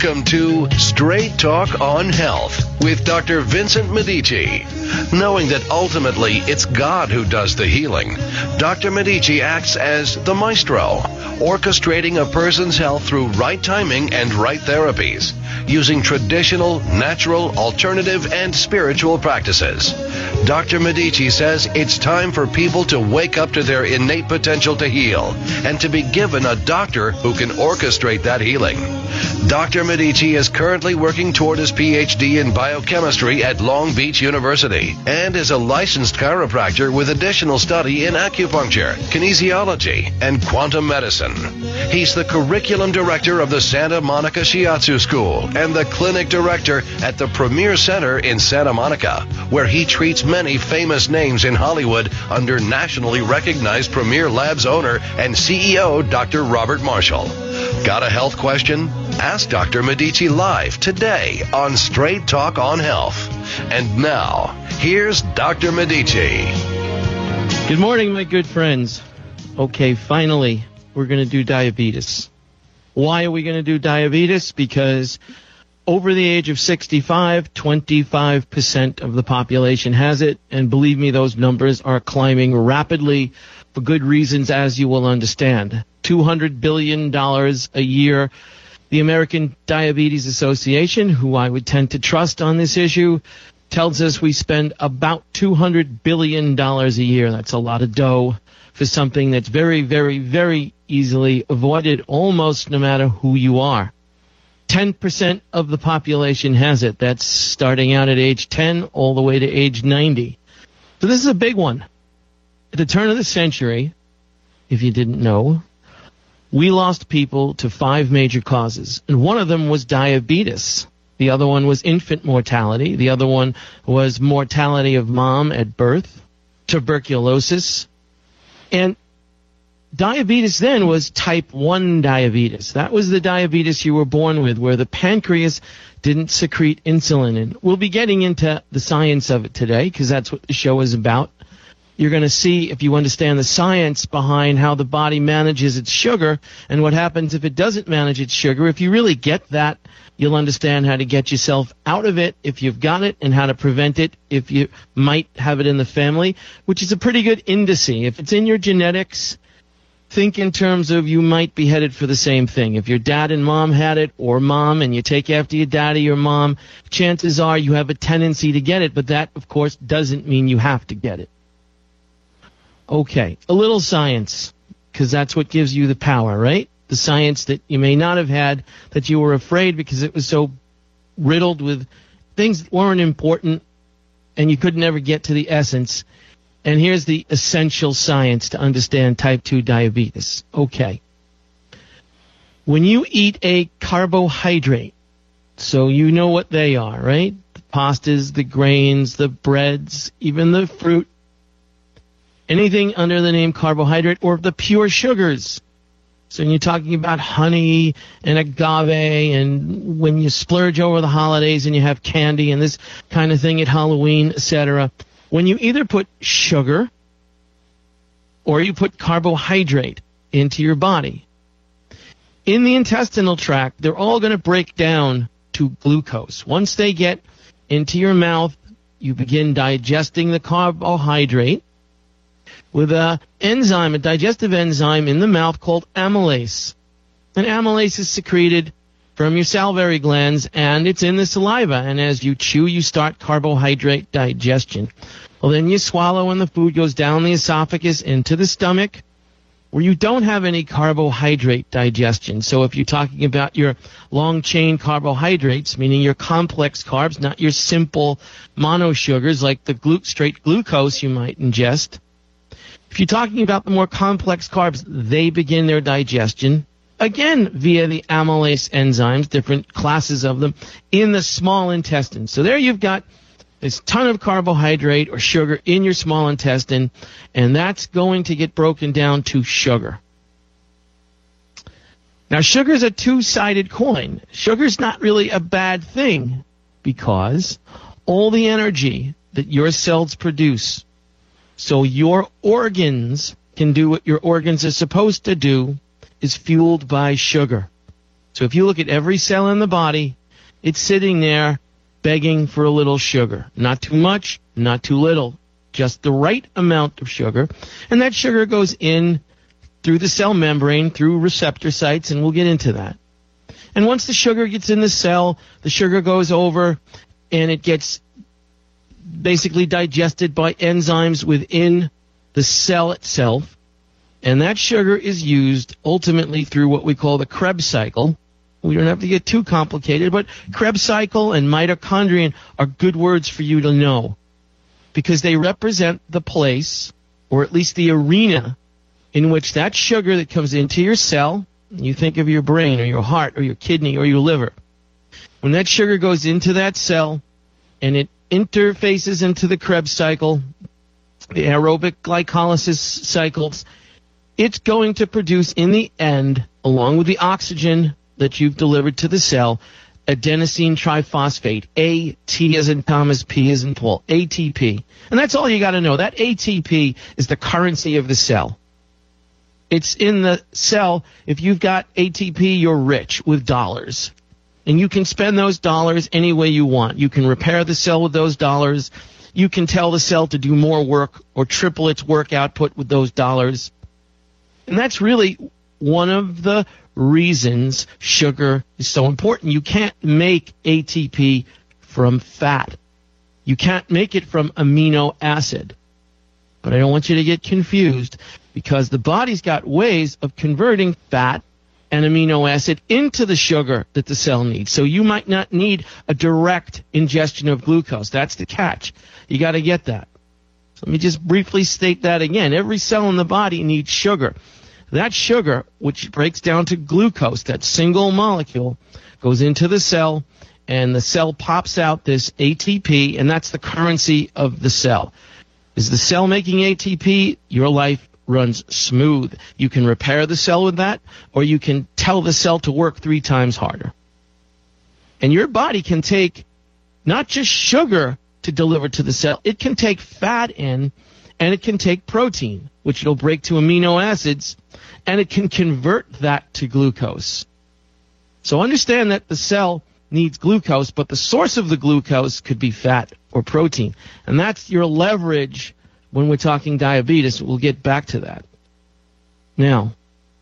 Welcome to Straight Talk on Health with Dr. Vincent Medici. Knowing that ultimately it's God who does the healing, Dr. Medici acts as the maestro, orchestrating a person's health through right timing and right therapies, using traditional, natural, alternative, and spiritual practices. Dr. Medici says it's time for people to wake up to their innate potential to heal and to be given a doctor who can orchestrate that healing. Dr. Medici is currently working toward his PhD in biochemistry at Long Beach University and is a licensed chiropractor with additional study in acupuncture, kinesiology, and quantum medicine. He's the curriculum director of the Santa Monica Shiatsu School and the clinic director at the Premier Center in Santa Monica, where he treats many famous names in Hollywood under nationally recognized Premier Labs owner and CEO Dr. Robert Marshall. Got a health question? Ask Dr. Medici live today on Straight Talk on Health. And now, here's Dr. Medici. Good morning, my good friends. Okay, finally, we're going to do diabetes. Why are we going to do diabetes? Because over the age of 65, 25% of the population has it. And believe me, those numbers are climbing rapidly for good reasons, as you will understand. $200 billion a year. The American Diabetes Association, who I would tend to trust on this issue, tells us we spend about $200 billion a year. That's a lot of dough for something that's very, very, very easily avoided almost no matter who you are. 10% of the population has it. That's starting out at age 10 all the way to age 90. So this is a big one. At the turn of the century, if you didn't know, we lost people to 5 major causes, and one of them was diabetes. The other one was infant mortality. The other one was mortality of mom at birth, tuberculosis. And diabetes then was type 1 diabetes. That was the diabetes you were born with, where the pancreas didn't secrete insulin. And we'll be getting into the science of it today, because that's what the show is about. You're going to see, if you understand the science behind how the body manages its sugar and what happens if it doesn't manage its sugar. If you really get that, you'll understand how to get yourself out of it if you've got it, and how to prevent it if you might have it in the family, which is a pretty good indice. If it's in your genetics, think in terms of you might be headed for the same thing. If your dad and mom had it, or mom, and you take after your daddy or mom, chances are you have a tendency to get it, but that, of course, doesn't mean you have to get it. Okay, a little science, because that's what gives you the power, right? The science that you may not have had, that you were afraid because it was so riddled with things that weren't important and you could never get to the essence. And here's the essential science to understand type 2 diabetes. Okay. When you eat a carbohydrate, so you know what they are, right? The pastas, the grains, the breads, even the fruit, anything under the name carbohydrate, or the pure sugars. So when you're talking about honey and agave, and when you splurge over the holidays and you have candy and this kind of thing at Halloween, etc. When you either put sugar or you put carbohydrate into your body, in the intestinal tract, they're all going to break down to glucose. Once they get into your mouth, you begin digesting the carbohydrate with a enzyme, a digestive enzyme in the mouth called amylase. And amylase is secreted from your salivary glands, and it's in the saliva. And as you chew, you start carbohydrate digestion. Well, then you swallow, and the food goes down the esophagus into the stomach, where you don't have any carbohydrate digestion. So if you're talking about your long-chain carbohydrates, meaning your complex carbs, not your simple monosugars like the straight glucose you might ingest, if you're talking about the more complex carbs, they begin their digestion, again, via the amylase enzymes, different classes of them, in the small intestine. So there you've got this ton of carbohydrate or sugar in your small intestine, and that's going to get broken down to sugar. Now, sugar's a two-sided coin. Sugar's not really a bad thing, because all the energy that your cells produce, so your organs can do what your organs are supposed to do, is fueled by sugar. So if you look at every cell in the body, it's sitting there begging for a little sugar. Not too much, not too little, just the right amount of sugar. And that sugar goes in through the cell membrane, through receptor sites, and we'll get into that. And once the sugar gets in the cell, the sugar goes over and it gets basically digested by enzymes within the cell itself. And that sugar is used ultimately through what we call the Krebs cycle. We don't have to get too complicated, but Krebs cycle and mitochondrion are good words for you to know because they represent the place, or at least the arena, in which that sugar that comes into your cell, you think of your brain or your heart or your kidney or your liver, when that sugar goes into that cell and it interfaces into the Krebs cycle, the aerobic glycolysis cycles, it's going to produce in the end, along with the oxygen that you've delivered to the cell, adenosine triphosphate, AT as in Thomas, P as in Paul, ATP. And that's all you got to know. That ATP is the currency of the cell. It's in the cell. If you've got ATP, you're rich with dollars. And you can spend those dollars any way you want. You can repair the cell with those dollars. You can tell the cell to do more work or triple its work output with those dollars. And that's really one of the reasons sugar is so important. You can't make ATP from fat. You can't make it from amino acid. But I don't want you to get confused because the body's got ways of converting fat and amino acid into the sugar that the cell needs. So you might not need a direct ingestion of glucose. That's the catch. You got to get that. So let me just briefly state that again. Every cell in the body needs sugar. That sugar, which breaks down to glucose, that single molecule, goes into the cell, and the cell pops out this ATP, and that's the currency of the cell. Is the cell making ATP? Your life runs smooth. You can repair the cell with that, or you can tell the cell to work 3 times harder. And your body can take not just sugar to deliver to the cell, it can take fat in, and it can take protein, which it'll break to amino acids, and it can convert that to glucose. So understand that the cell needs glucose, but the source of the glucose could be fat or protein. And that's your leverage when we're talking diabetes. We'll get back to that. Now,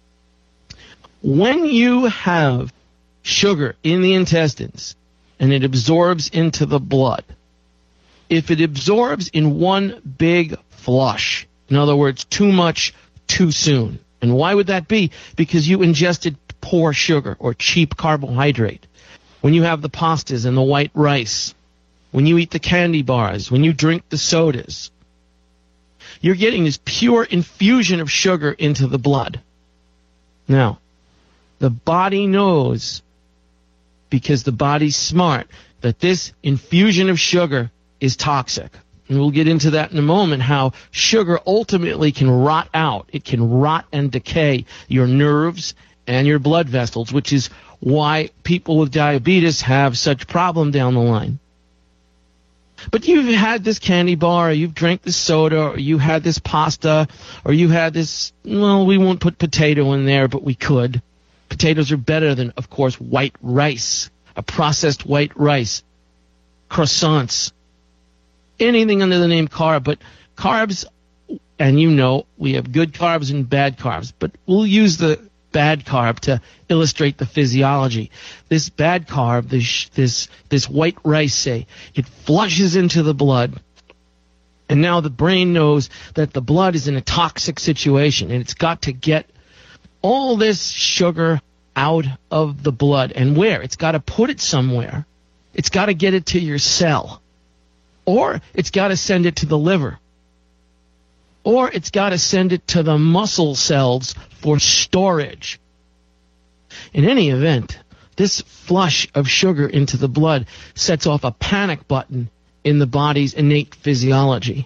when you have sugar in the intestines and it absorbs into the blood, if it absorbs in one big flush, in other words, too much too soon, and why would that be? Because you ingested poor sugar or cheap carbohydrate. When you have the pastas and the white rice, when you eat the candy bars, when you drink the sodas, you're getting this pure infusion of sugar into the blood. Now, the body knows, because the body's smart, that this infusion of sugar is toxic. And we'll get into that in a moment, how sugar ultimately can rot out. It can rot and decay your nerves and your blood vessels, which is why people with diabetes have such problem down the line. But you've had this candy bar, or you've drank this soda, or you had this pasta, or you had this, well, we won't put potato in there, but we could. Potatoes are better than, of course, white rice, a processed white rice, croissants, anything under the name carb. But carbs, and you know, we have good carbs and bad carbs, but we'll use the bad carb to illustrate the physiology. This bad carb, this white rice, say, it flushes into the blood, and now the brain knows that the blood is in a toxic situation, and it's got to get all this sugar out of the blood. And where? It's got to put it somewhere. It's got to get it to your cell, or it's got to send it to the liver, or it's got to send it to the muscle cells for storage. In any event, this flush of sugar into the blood sets off a panic button in the body's innate physiology.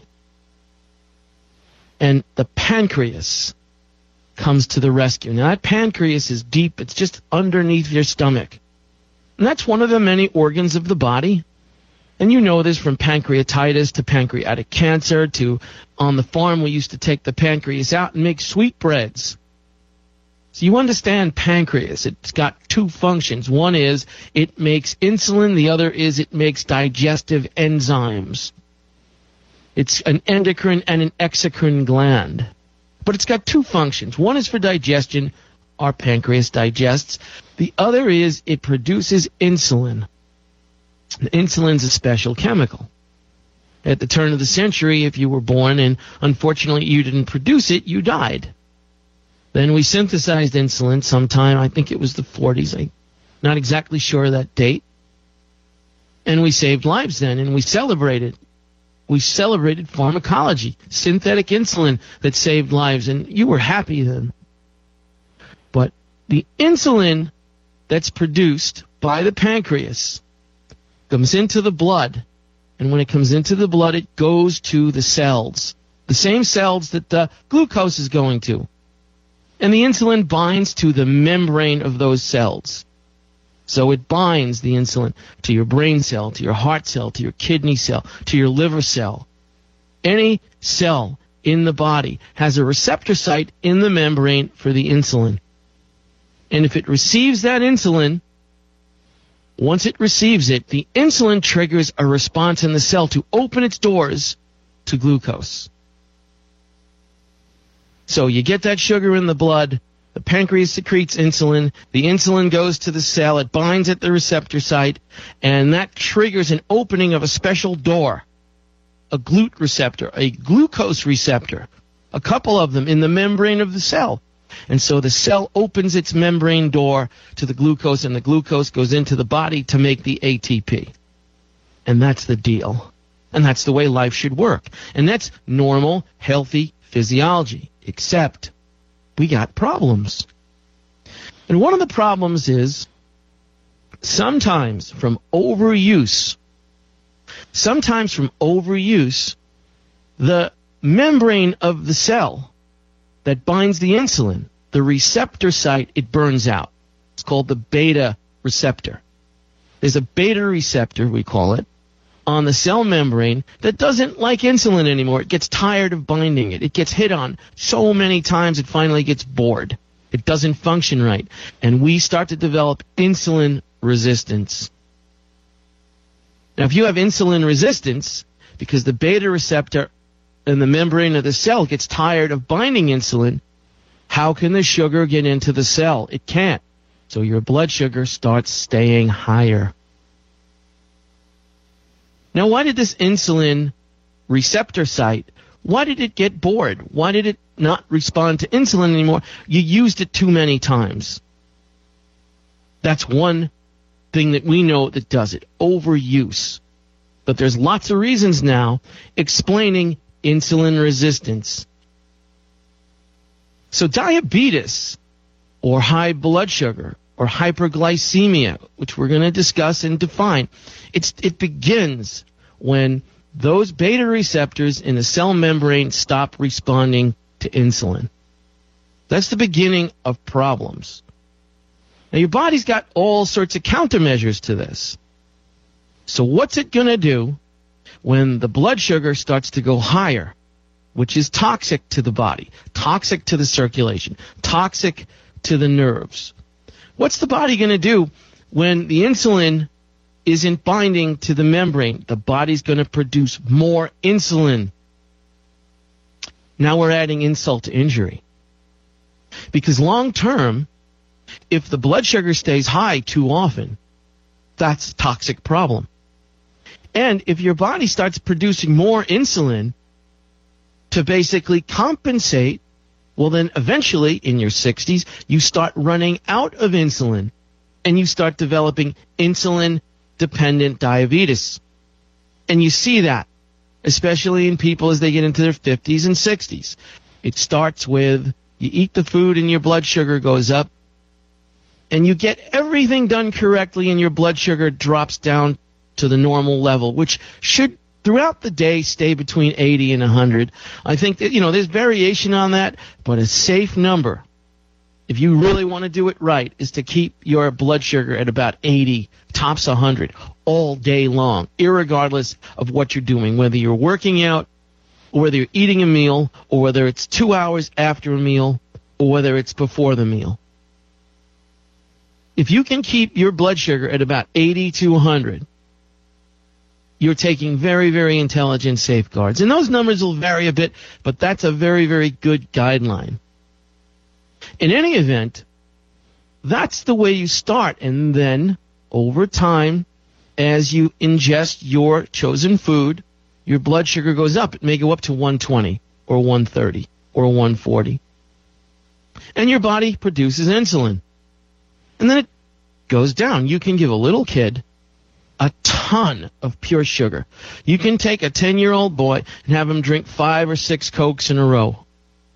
And the pancreas comes to the rescue. Now, that pancreas is deep. It's just underneath your stomach. And that's one of the many organs of the body. And you know this from pancreatitis to pancreatic cancer to on the farm we used to take the pancreas out and make sweetbreads. So you understand pancreas. It's got two functions. One is it makes insulin. The other is it makes digestive enzymes. It's an endocrine and an exocrine gland. But it's got two functions. One is for digestion. Our pancreas digests. The other is it produces insulin. Insulin's a special chemical. At the turn of the century, if you were born and unfortunately you didn't produce it, you died. Then we synthesized insulin sometime, I think it was the 40s. I'm not exactly sure of that date. And we saved lives then, and we celebrated. We celebrated pharmacology, synthetic insulin that saved lives, and you were happy then. But the insulin that's produced by the pancreas comes into the blood, and when it comes into the blood, it goes to the cells, the same cells that the glucose is going to. And the insulin binds to the membrane of those cells. So it binds the insulin to your brain cell, to your heart cell, to your kidney cell, to your liver cell. Any cell in the body has a receptor site in the membrane for the insulin. And if it receives that insulin, once it receives it, the insulin triggers a response in the cell to open its doors to glucose. So you get that sugar in the blood, the pancreas secretes insulin, the insulin goes to the cell, it binds at the receptor site, and that triggers an opening of a special door, a GLUT receptor, a glucose receptor, a couple of them in the membrane of the cell. And so the cell opens its membrane door to the glucose, and the glucose goes into the body to make the ATP. And that's the deal. And that's the way life should work. And that's normal, healthy physiology. Except we got problems. And one of the problems is sometimes from overuse, the membrane of the cell that binds the insulin, the receptor site, it burns out. It's called the beta receptor. There's a beta receptor, we call it, on the cell membrane that doesn't like insulin anymore. It gets tired of binding it. It gets hit on so many times it finally gets bored. It doesn't function right. And we start to develop insulin resistance. Now, if you have insulin resistance, because the beta receptor in the membrane of the cell gets tired of binding insulin, how can the sugar get into the cell? It can't. So your blood sugar starts staying higher. Now, why did this insulin receptor site, why did it get bored? Why did it not respond to insulin anymore? You used it too many times. That's one thing that we know that does it, overuse. But there's lots of reasons now explaining insulin resistance. So diabetes, or high blood sugar, or hyperglycemia, which we're going to discuss and define, it begins when those beta receptors in the cell membrane stop responding to insulin. That's the beginning of problems. Now, your body's got all sorts of countermeasures to this. So what's it going to do when the blood sugar starts to go higher, which is toxic to the body, toxic to the circulation, toxic to the nerves? What's the body going to do when the insulin isn't binding to the membrane? The body's going to produce more insulin. Now we're adding insult to injury. Because long term, if the blood sugar stays high too often, that's a toxic problem. And if your body starts producing more insulin to basically compensate, well, then eventually in your 60s, you start running out of insulin and you start developing insulin-dependent diabetes. And you see that, especially in people as they get into their 50s and 60s. It starts with you eat the food and your blood sugar goes up, and you get everything done correctly and your blood sugar drops down to the normal level, which should throughout the day stay between 80 and 100. I think that, there's variation on that, but a safe number, if you really want to do it right, is to keep your blood sugar at about 80, tops 100, all day long, irregardless of what you're doing, whether you're working out, or whether you're eating a meal, or whether it's 2 hours after a meal, or whether it's before the meal. If you can keep your blood sugar at about 80 to 100, you're taking very, very intelligent safeguards. And those numbers will vary a bit, but that's a very, very good guideline. In any event, that's the way you start. And then, over time, as you ingest your chosen food, your blood sugar goes up. It may go up to 120 or 130 or 140. And your body produces insulin. And then it goes down. You can give a little kid a ton of pure sugar. You can take a 10-year-old boy and have him drink 5 or 6 Cokes in a row.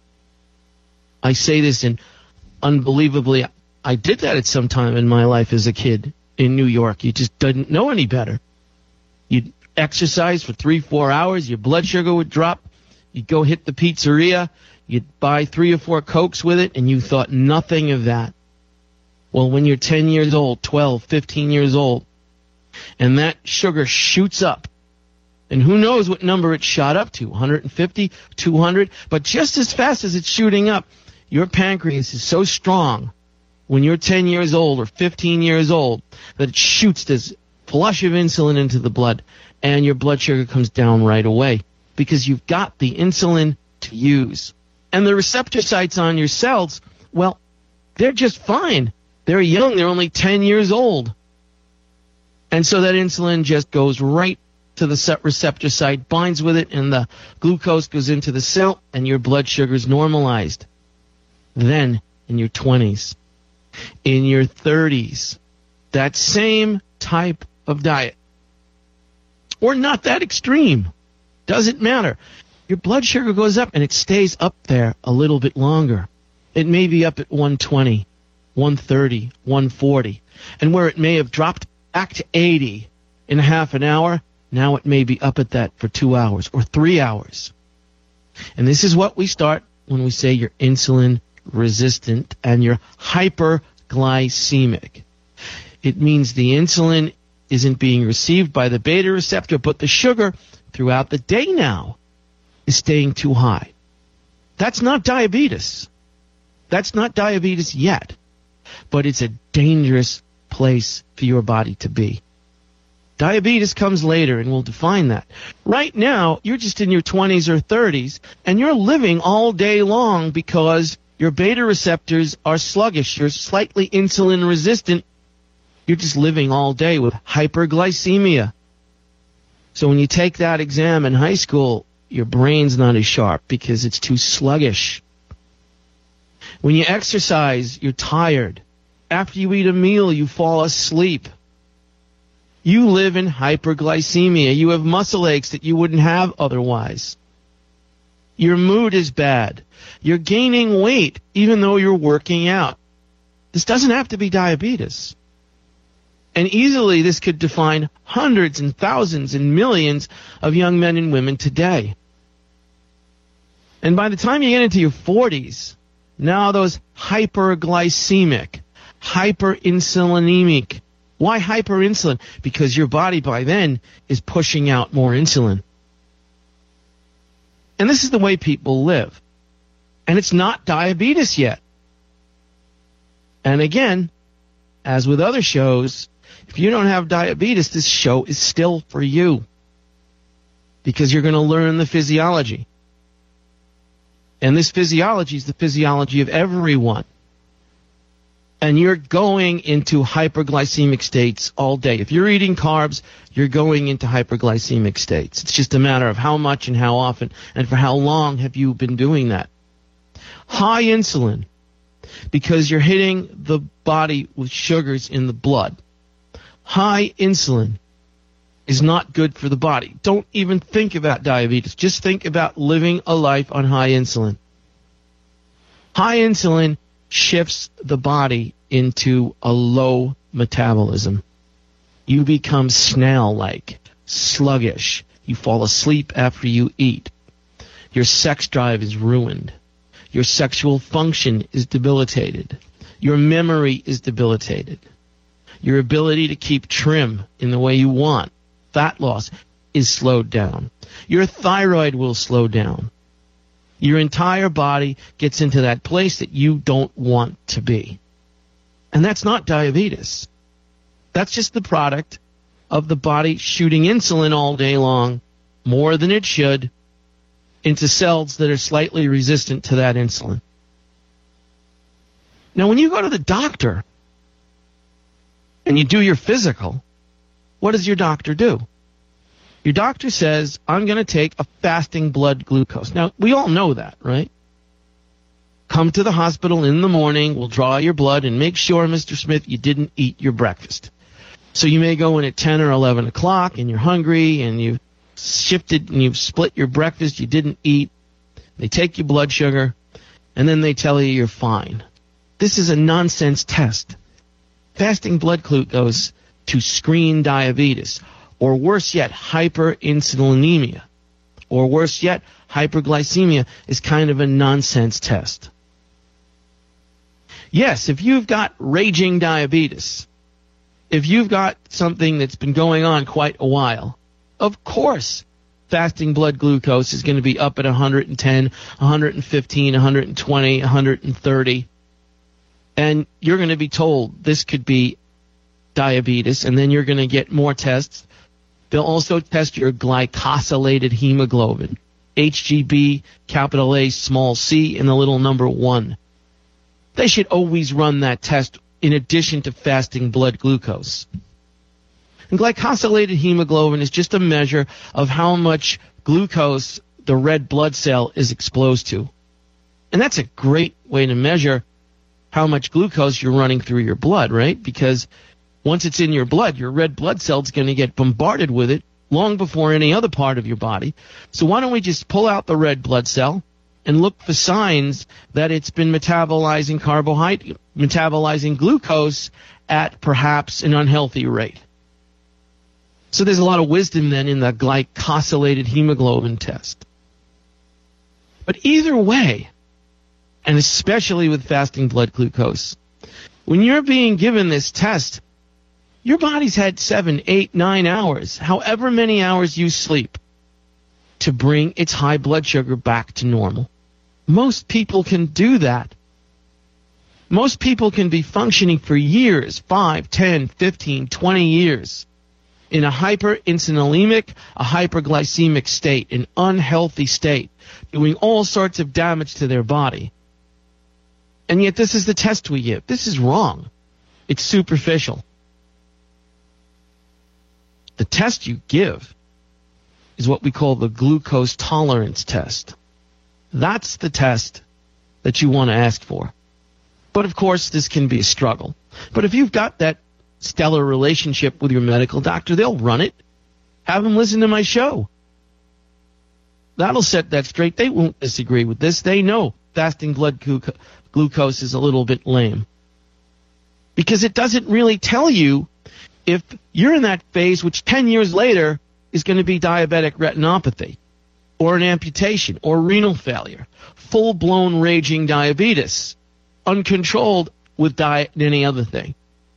I say this in unbelievably, I did that at some time in my life as a kid in New York. You just didn't know any better. You'd exercise for 3-4 hours, your blood sugar would drop, you'd go hit the pizzeria, you'd buy 3 or 4 Cokes with it, and you thought nothing of that. Well, when you're 10 years old, 12, 15 years old, and that sugar shoots up, and who knows what number it shot up to, 150, 200, but just as fast as it's shooting up, your pancreas is so strong when you're 10 years old or 15 years old that it shoots this flush of insulin into the blood, and your blood sugar comes down right away because you've got the insulin to use. And the receptor sites on your cells, well, they're just fine. They're young. They're only 10 years old. And so that insulin just goes right to the receptor site, binds with it, and the glucose goes into the cell, and your blood sugar is normalized. Then, in your 20s, in your 30s, that same type of diet, or not that extreme, doesn't matter. Your blood sugar goes up, and it stays up there a little bit longer. It may be up at 120, 130, 140, and where it may have dropped back to 80 in half an hour, now it may be up at that for 2 hours or 3 hours. And this is what we start when we say you're insulin resistant and you're hyperglycemic. It means the insulin isn't being received by the beta receptor, but the sugar throughout the day now is staying too high. That's not diabetes. That's not diabetes yet, but it's a dangerous place for your body to be. Diabetes comes later, and we'll define that. Right now, you're just in your 20s or 30s, and you're living all day long because your beta receptors are sluggish. You're slightly insulin resistant. You're just living all day with hyperglycemia. So when you take that exam in high school, your brain's not as sharp because it's too sluggish. When you exercise, you're tired. After you eat a meal, you fall asleep. You live in hyperglycemia. You have muscle aches that you wouldn't have otherwise. Your mood is bad. You're gaining weight even though you're working out. This doesn't have to be diabetes. And easily this could define hundreds and thousands and millions of young men and women today. And by the time you get into your 40s, now those hyperglycemic, hyperinsulinemic. Why hyperinsulin? Because your body by then is pushing out more insulin. And this is the way people live. And it's not diabetes yet. And again, as with other shows, if you don't have diabetes, this show is still for you. Because you're going to learn the physiology. And this physiology is the physiology of everyone. And you're going into hyperglycemic states all day. If you're eating carbs, you're going into hyperglycemic states. It's just a matter of how much and how often and for how long have you been doing that. High insulin, because you're hitting the body with sugars in the blood. High insulin is not good for the body. Don't even think about diabetes. Just think about living a life on high insulin. High insulin shifts the body into a low metabolism. You become snail-like, sluggish. You fall asleep after you eat. Your sex drive is ruined. Your sexual function is debilitated. Your memory is debilitated. Your ability to keep trim in the way you want, fat loss, is slowed down. Your thyroid will slow down. Your entire body gets into that place that you don't want to be. And that's not diabetes. That's just the product of the body shooting insulin all day long, more than it should, into cells that are slightly resistant to that insulin. Now, when you go to the doctor and you do your physical, what does your doctor do? Your doctor says, I'm going to take a fasting blood glucose. Now, we all know that, right? Come to the hospital in the morning, we'll draw your blood and make sure, Mr. Smith, you didn't eat your breakfast. So you may go in at 10 or 11 o'clock and you're hungry and you've shifted and you've split your breakfast, you didn't eat. They take your blood sugar and then they tell you you're fine. This is a nonsense test. Fasting blood glucose to screen diabetes, or worse yet, hyperinsulinemia, or worse yet, hyperglycemia, is kind of a nonsense test. Yes, if you've got raging diabetes, if you've got something that's been going on quite a while, of course fasting blood glucose is going to be up at 110, 115, 120, 130. And you're going to be told this could be diabetes, and then you're going to get more tests. They'll also test your glycosylated hemoglobin, HGB, capital A, small c, and the little number 1. They should always run that test in addition to fasting blood glucose. And glycosylated hemoglobin is just a measure of how much glucose the red blood cell is exposed to. And that's a great way to measure how much glucose you're running through your blood, right? Because once it's in your blood, your red blood cell is going to get bombarded with it long before any other part of your body. So why don't we just pull out the red blood cell and look for signs that it's been metabolizing metabolizing glucose at perhaps an unhealthy rate. So there's a lot of wisdom then in the glycosylated hemoglobin test. But either way, and especially with fasting blood glucose, when you're being given this test, your body's had 7, 8, 9 hours, however many hours you sleep, to bring its high blood sugar back to normal. Most people can do that. Most people can be functioning for years, 5, 10, 15, 20 years, in a hyperinsulinemic, a hyperglycemic state, an unhealthy state, doing all sorts of damage to their body. And yet this is the test we give. This is wrong. It's superficial. The test you give is what we call the glucose tolerance test. That's the test that you want to ask for. But of course, this can be a struggle. But if you've got that stellar relationship with your medical doctor, they'll run it. Have them listen to my show. That'll set that straight. They won't disagree with this. They know fasting blood glucose is a little bit lame. Because it doesn't really tell you if you're in that phase, which 10 years later is going to be diabetic retinopathy, or an amputation, or renal failure, full-blown raging diabetes, uncontrolled with diet and any other thing.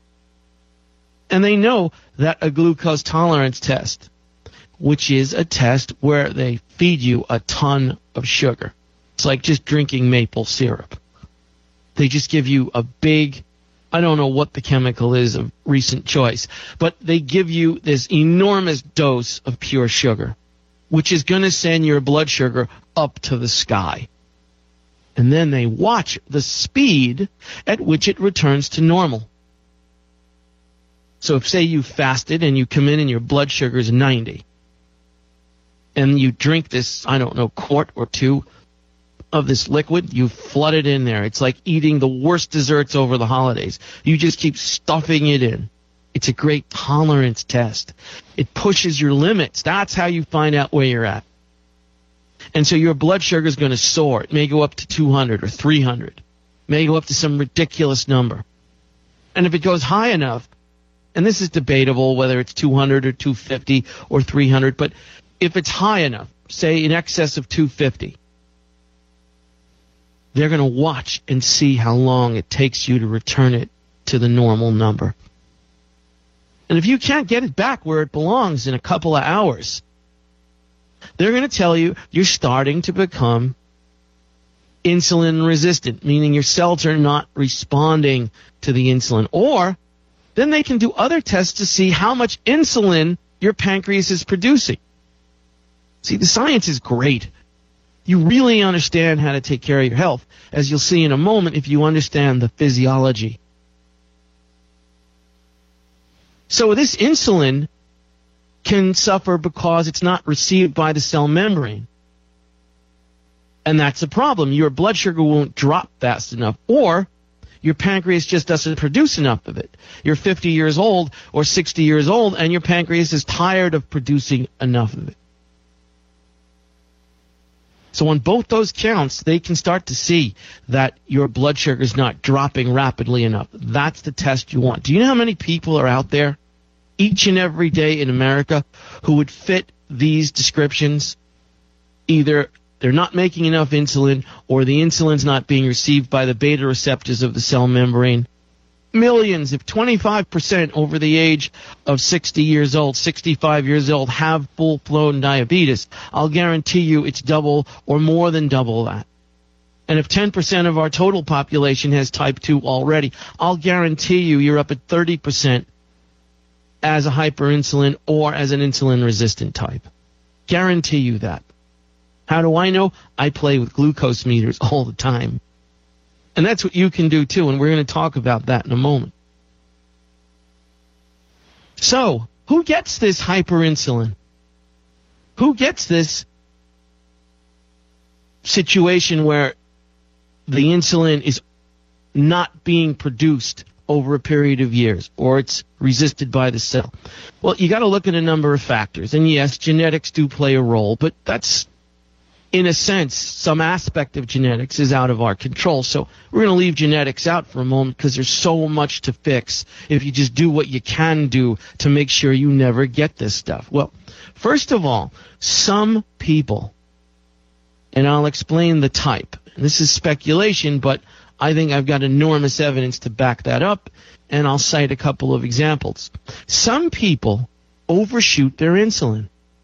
And they know that a glucose tolerance test, which is a test where they feed you a ton of sugar. It's like just drinking maple syrup. They just give you a big, I don't know what the chemical is of recent choice, but they give you this enormous dose of pure sugar, which is going to send your blood sugar up to the sky. And then they watch the speed at which it returns to normal. So if, say, you fasted and you come in and your blood sugar is 90, and you drink this, I don't know, quart or two of this liquid, you flood it in there. It's like eating the worst desserts over the holidays. You just keep stuffing it in. It's a great tolerance test. It pushes your limits. That's how you find out where you're at. And so your blood sugar is going to soar. It may go up to 200 or 300. It may go up to some ridiculous number. And if it goes high enough, and this is debatable whether it's 200 or 250 or 300, but if it's high enough, say in excess of 250, they're going to watch and see how long it takes you to return it to the normal number. And if you can't get it back where it belongs in a couple of hours, they're going to tell you you're starting to become insulin resistant, meaning your cells are not responding to the insulin. Or then they can do other tests to see how much insulin your pancreas is producing. See, the science is great. You really understand how to take care of your health, as you'll see in a moment if you understand the physiology. So this insulin can suffer because it's not received by the cell membrane. And that's a problem. Your blood sugar won't drop fast enough, or your pancreas just doesn't produce enough of it. You're 50 years old or 60 years old, and your pancreas is tired of producing enough of it. So on both those counts, they can start to see that your blood sugar is not dropping rapidly enough. That's the test you want. Do you know how many people are out there each and every day in America who would fit these descriptions? Either they're not making enough insulin, or the insulin's not being received by the beta receptors of the cell membrane. Millions, if 25% over the age of 60 years old, 65 years old, have full-blown diabetes. I'll guarantee you it's double or more than double that. And if 10% of our total population has type 2 already, I'll guarantee you you're up at 30% as a hyperinsulin or as an insulin-resistant type. Guarantee you that. How do I know? I play with glucose meters all the time. And that's what you can do too, and we're going to talk about that in a moment. So, who gets this hyperinsulin? Who gets this situation where the insulin is not being produced over a period of years, or it's resisted by the cell? Well, you got to look at a number of factors. And yes, genetics do play a role, but that's, in a sense, some aspect of genetics is out of our control. So we're going to leave genetics out for a moment because there's so much to fix if you just do what you can do to make sure you never get this stuff. Well, first of all, some people, and I'll explain the type. This is speculation, but I think I've got enormous evidence to back that up, and I'll cite a couple of examples. Some people overshoot their insulin.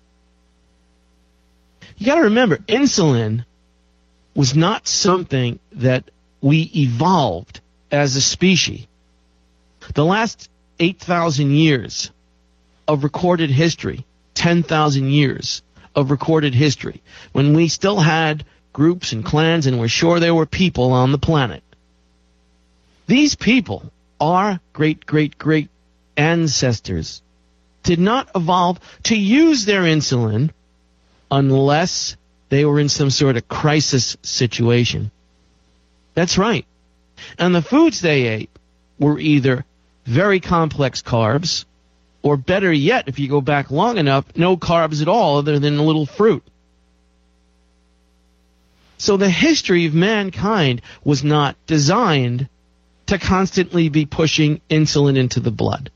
You got to remember, insulin was not something that we evolved as a species. The last 8,000 years of recorded history, 10,000 years of recorded history, when we still had groups and clans and we're sure there were people on the planet. These people, our great ancestors, did not evolve to use their insulin unless they were in some sort of crisis situation. That's right. And the foods they ate were either very complex carbs, or better yet, if you go back long enough, no carbs at all other than a little fruit. So the history of mankind was not designed to constantly be pushing insulin into the blood.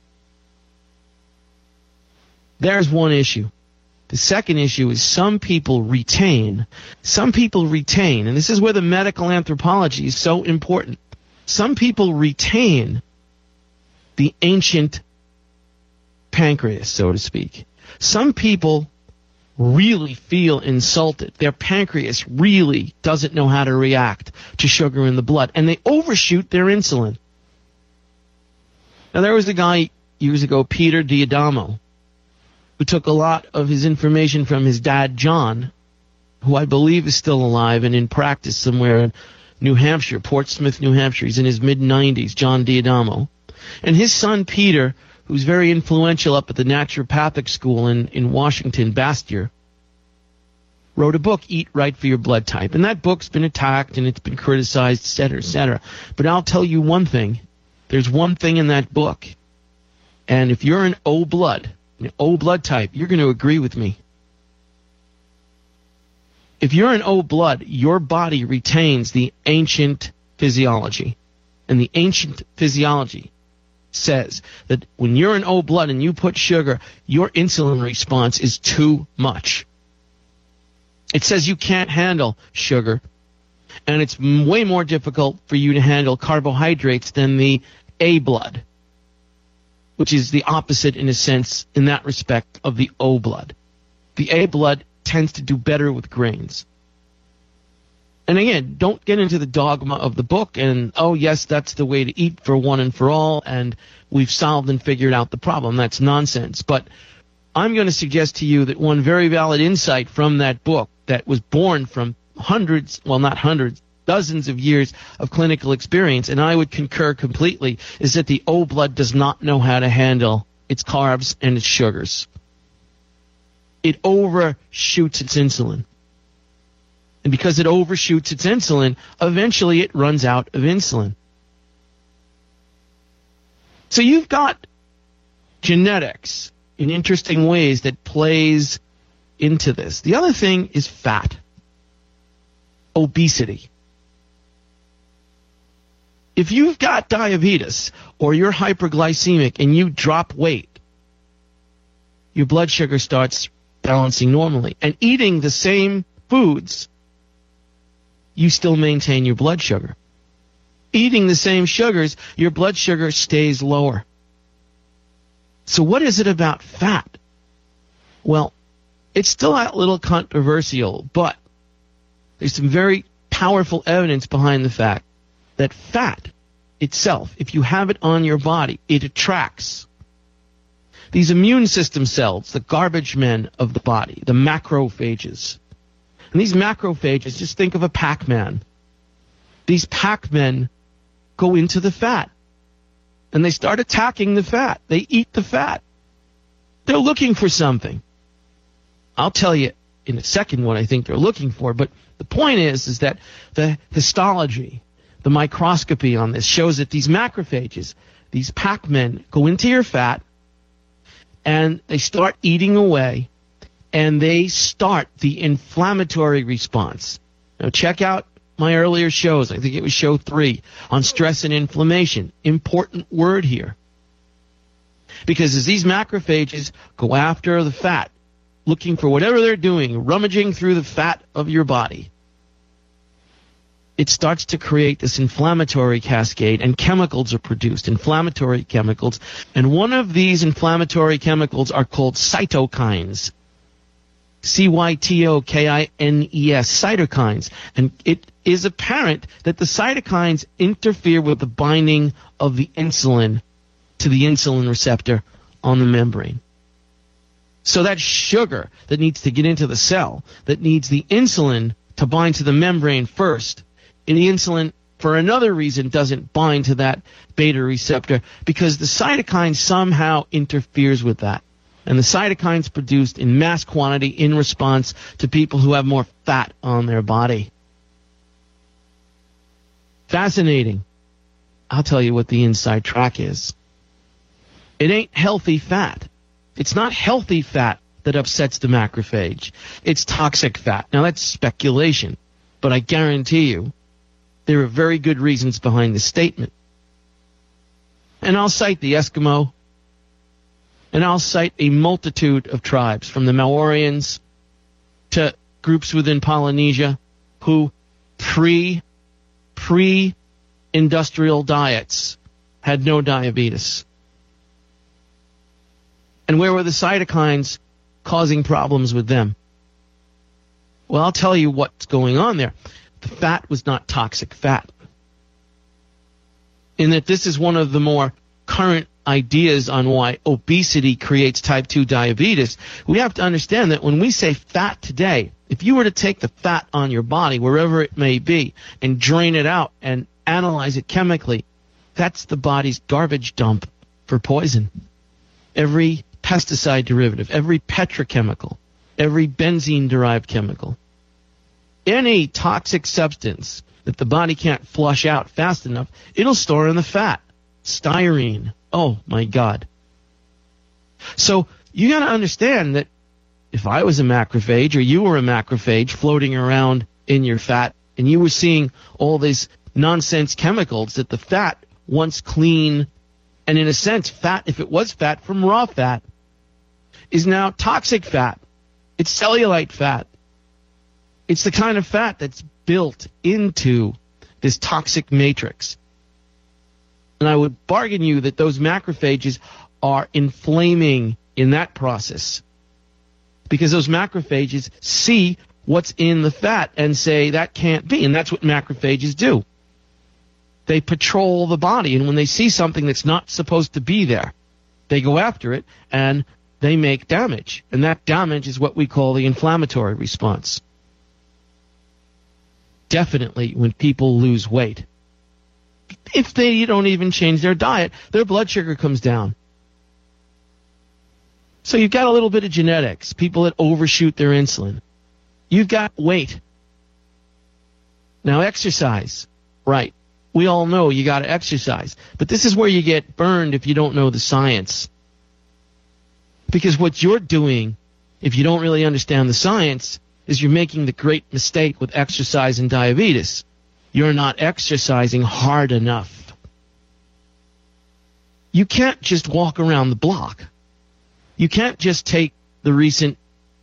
There's one issue. The second issue is some people retain, and this is where the medical anthropology is so important. Some people retain the ancient pancreas, so to speak. Some people really feel insulted. Their pancreas really doesn't know how to react to sugar in the blood, and they overshoot their insulin. Now, there was a guy years ago, Peter D'Adamo, who took a lot of his information from his dad, John, who I believe is still alive and in practice somewhere in New Hampshire, Portsmouth, New Hampshire. He's in his mid-90s, John D'Adamo. And his son, Peter, who's very influential up at the naturopathic school in Washington, Bastyr, wrote a book, Eat Right for Your Blood Type. And that book's been attacked and it's been criticized, et cetera, et cetera. But I'll tell you one thing. There's one thing in that book. And if you're an O blood type, you're going to agree with me. If you're an O blood, your body retains the ancient physiology. And the ancient physiology says that when you're an O blood and you put sugar, your insulin response is too much. It says you can't handle sugar, and it's way more difficult for you to handle carbohydrates than the A blood, which is the opposite in a sense, in that respect, of the O blood. The A blood tends to do better with grains. And again, don't get into the dogma of the book and, oh, yes, that's the way to eat for one and for all, and we've solved and figured out the problem. That's nonsense. But I'm going to suggest to you that one very valid insight from that book that was born from hundreds, well, not hundreds, dozens of years of clinical experience, and I would concur completely, is that the O blood does not know how to handle its carbs and its sugars. It overshoots its insulin. And because it overshoots its insulin, eventually it runs out of insulin. So you've got genetics in interesting ways that plays into this. The other thing is fat. Obesity. If you've got diabetes or you're hyperglycemic and you drop weight, your blood sugar starts balancing normally. And eating the same foods, you still maintain your blood sugar. Eating the same sugars, your blood sugar stays lower. So what is it about fat? Well, it's still a little controversial, but there's some very powerful evidence behind the fact that fat itself, if you have it on your body, it attracts these immune system cells, the garbage men of the body, the macrophages. And these macrophages, just think of a Pac-Man. These Pac-Men go into the fat, and they start attacking the fat. They eat the fat. They're looking for something. I'll tell you in a second what I think they're looking for, but the point is that the histology, the microscopy on this shows that these macrophages, these Pac-Men, go into your fat, and they start eating away, and they start the inflammatory response. Now check out my earlier shows. I think it was show 3 on stress and inflammation. Important word here. Because as these macrophages go after the fat, looking for whatever they're doing, rummaging through the fat of your body, it starts to create this inflammatory cascade, and chemicals are produced, inflammatory chemicals. And one of these inflammatory chemicals are called cytokines. C-Y-T-O-K-I-N-E-S, cytokines. And it is apparent that the cytokines interfere with the binding of the insulin to the insulin receptor on the membrane. So that sugar that needs to get into the cell, that needs the insulin to bind to the membrane first, and the insulin, for another reason, doesn't bind to that beta receptor because the cytokine somehow interferes with that. And the cytokines produced in mass quantity in response to people who have more fat on their body. Fascinating. I'll tell you what the inside track is. It ain't healthy fat. It's not healthy fat that upsets the macrophage. It's toxic fat. Now that's speculation, but I guarantee you there are very good reasons behind this statement. And I'll cite the Eskimo, and I'll cite a multitude of tribes, from the Maorians to groups within Polynesia who pre-industrial diets had no diabetes. And where were the cytokines causing problems with them? Well, I'll tell you what's going on there. The fat was not toxic fat. In that this is one of the more current ideas on why obesity creates type 2 diabetes. We have to understand that when we say fat today, if you were to take the fat on your body, wherever it may be, and drain it out and analyze it chemically, that's the body's garbage dump for poison. Every pesticide derivative, every petrochemical, every benzene-derived chemical, any toxic substance that the body can't flush out fast enough, it'll store in the fat. Styrene. Oh, my God. So you got to understand that if I was a macrophage or you were a macrophage floating around in your fat and you were seeing all these nonsense chemicals, that the fat, once clean, and in a sense, fat, if it was fat from raw fat, is now toxic fat. It's cellulite fat. It's the kind of fat that's built into this toxic matrix. And I would bargain you that those macrophages are inflaming in that process, because those macrophages see what's in the fat and say that can't be. And that's what macrophages do. They patrol the body, and when they see something that's not supposed to be there, they go after it and they make damage. And that damage is what we call the inflammatory response. Definitely when people lose weight, if they don't even change their diet, their blood sugar comes down. So you've got a little bit of genetics, people that overshoot their insulin. You've got weight. Now exercise, right. We all know you got to exercise. But this is where you get burned if you don't know the science. Because what you're doing, if you don't really understand the science, is you're making the great mistake with exercise and diabetes. You're not exercising hard enough. You can't just walk around the block. You can't just take the recent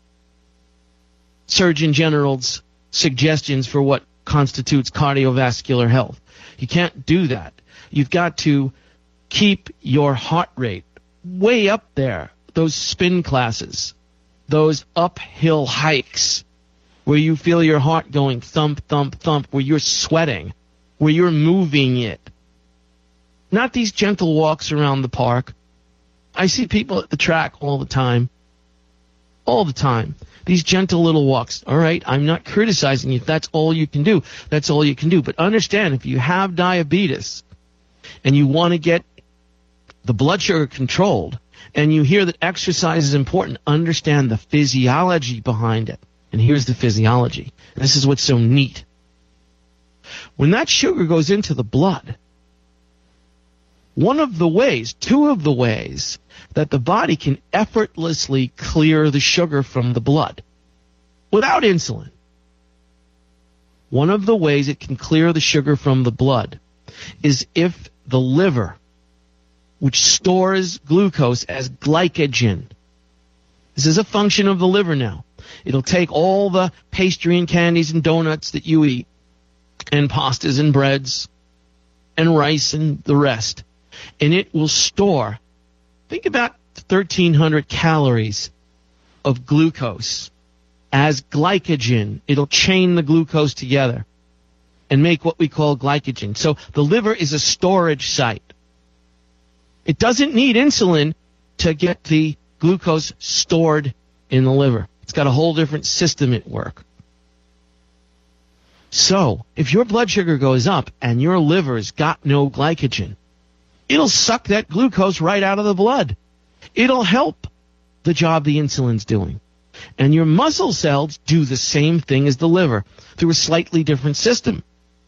Surgeon General's suggestions for what constitutes cardiovascular health. You can't do that. You've got to keep your heart rate way up there. Those spin classes, those uphill hikes where you feel your heart going thump, thump, thump, where you're sweating, where you're moving it. Not these gentle walks around the park. I see people at the track all the time. All the time. These gentle little walks. All right, I'm not criticizing you. If that's all you can do, that's all you can do. But understand, if you have diabetes and you want to get the blood sugar controlled and you hear that exercise is important, understand the physiology behind it. And here's the physiology. This is what's so neat. When that sugar goes into the blood, two of the ways that the body can effortlessly clear the sugar from the blood without insulin. One of the ways it can clear the sugar from the blood is if the liver, which stores glucose as glycogen. This is a function of the liver now. It'll take all the pastry and candies and donuts that you eat, and pastas and breads, and rice and the rest, and it will store, think about 1,300 calories of glucose as glycogen. It'll chain the glucose together and make what we call glycogen. So the liver is a storage site. It doesn't need insulin to get the glucose stored in the liver. It's got a whole different system at work. So if your blood sugar goes up and your liver's got no glycogen, it'll suck that glucose right out of the blood. It'll help the job the insulin's doing. And your muscle cells do the same thing as the liver through a slightly different system.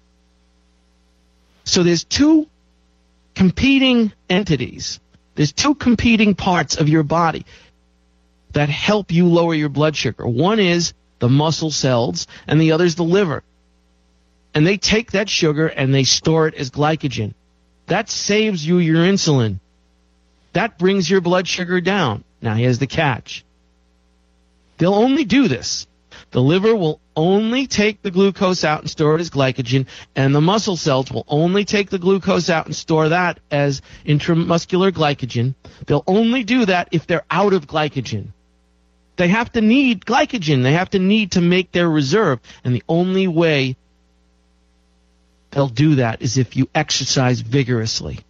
So there's two competing entities. There's two competing parts of your body that help you lower your blood sugar. One is the muscle cells, and the other is the liver. And they take that sugar and they store it as glycogen. That saves you your insulin. That brings your blood sugar down. Now here's the catch. They'll only do this. The liver will only take the glucose out and store it as glycogen, and the muscle cells will only take the glucose out and store that as intramuscular glycogen. They'll only do that if they're out of glycogen. They have to need glycogen. They have to need to make their reserve, and the only way they'll do that is if you exercise vigorously.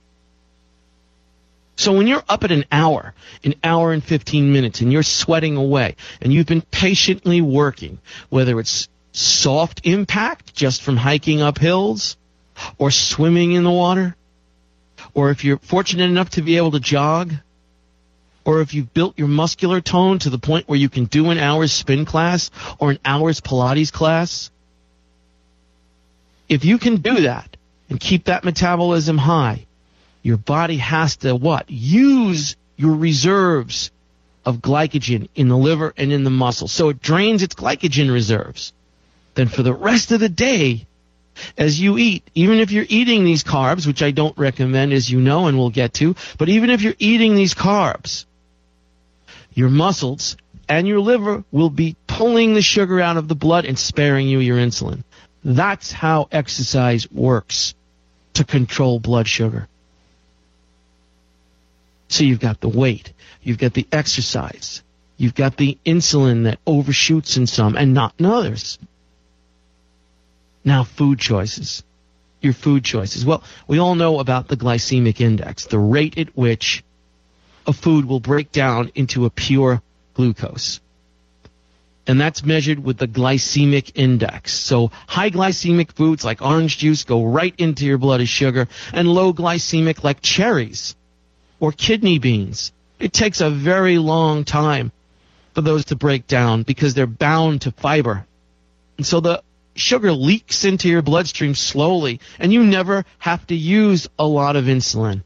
So when you're up at an hour and 15 minutes, and you're sweating away, and you've been patiently working, whether it's soft impact just from hiking up hills, or swimming in the water, or if you're fortunate enough to be able to jog, or if you've built your muscular tone to the point where you can do an hour's spin class or an hour's Pilates class, if you can do that and keep that metabolism high, your body has to what? Use your reserves of glycogen in the liver and in the muscle. So it drains its glycogen reserves. Then for the rest of the day, as you eat, even if you're eating these carbs, which I don't recommend, as you know, and we'll get to, but even if you're eating these carbs, your muscles and your liver will be pulling the sugar out of the blood and sparing you your insulin. That's how exercise works to control blood sugar. So you've got the weight, you've got the exercise, You've got the insulin that overshoots in some and not in others. Now, food choices. Your food choices. Well, we all know about the glycemic index, the rate at which a food will break down into a pure glucose. And that's measured with the glycemic index. So high glycemic foods like orange juice go right into your blood as sugar, and low glycemic like cherries or kidney beans. It takes a very long time for those to break down because they're bound to fiber. And so the sugar leaks into your bloodstream slowly, and you never have to use a lot of insulin.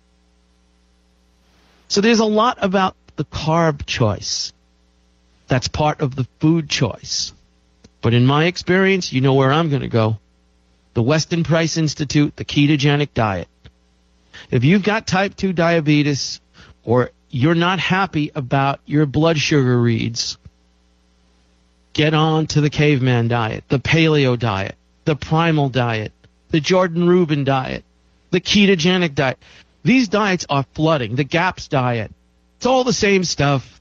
So there's a lot about the carb choice. That's part of the food choice. But in my experience, you know where I'm going to go. The Weston Price Institute, the ketogenic diet. If you've got type 2 diabetes, or you're not happy about your blood sugar reads, get on to the caveman diet, the paleo diet, the primal diet, the Jordan Rubin diet, the ketogenic diet. These diets are flooding. The GAPS diet. It's all the same stuff.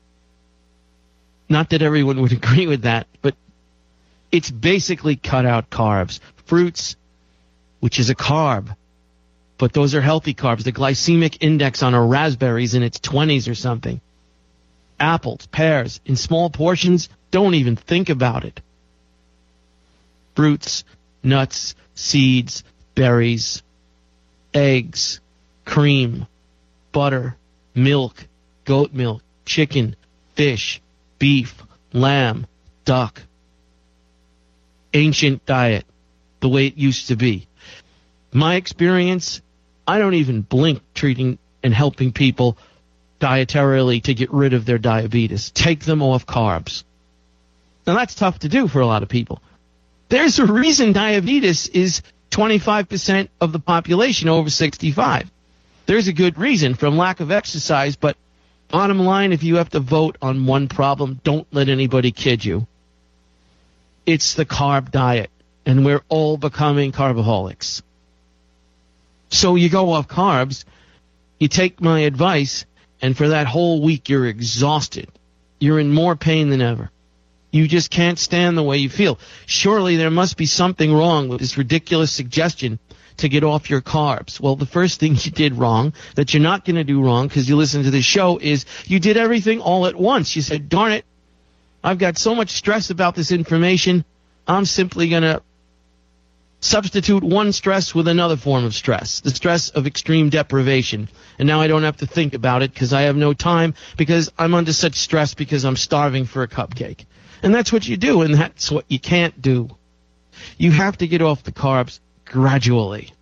Not that everyone would agree with that, but it's basically cut out carbs. Fruits, which is a carb, but those are healthy carbs. The glycemic index on a raspberry is in its 20s or something. Apples, pears, in small portions, don't even think about it. Fruits, nuts, seeds, berries, eggs, cream, butter, milk, goat milk, chicken, fish, beef, lamb, duck. Ancient diet, the way it used to be. My experience, I don't even blink treating and helping people dietarily to get rid of their diabetes. Take them off carbs. Now that's tough to do for a lot of people. There's a reason diabetes is 25% of the population over 65. There's a good reason, from lack of exercise, but bottom line, if you have to vote on one problem, don't let anybody kid you. It's the carb diet, and we're all becoming carboholics. So you go off carbs, you take my advice, and for that whole week you're exhausted. You're in more pain than ever. You just can't stand the way you feel. Surely there must be something wrong with this ridiculous suggestion to get off your carbs. Well, the first thing you did wrong, that you're not going to do wrong because you listen to this show, is you did everything all at once. You said, darn it, I've got so much stress about this information, I'm simply going to substitute one stress with another form of stress, the stress of extreme deprivation. And now I don't have to think about it because I have no time, because I'm under such stress because I'm starving for a cupcake. And that's what you do, and that's what you can't do. You have to get off the carbs gradually.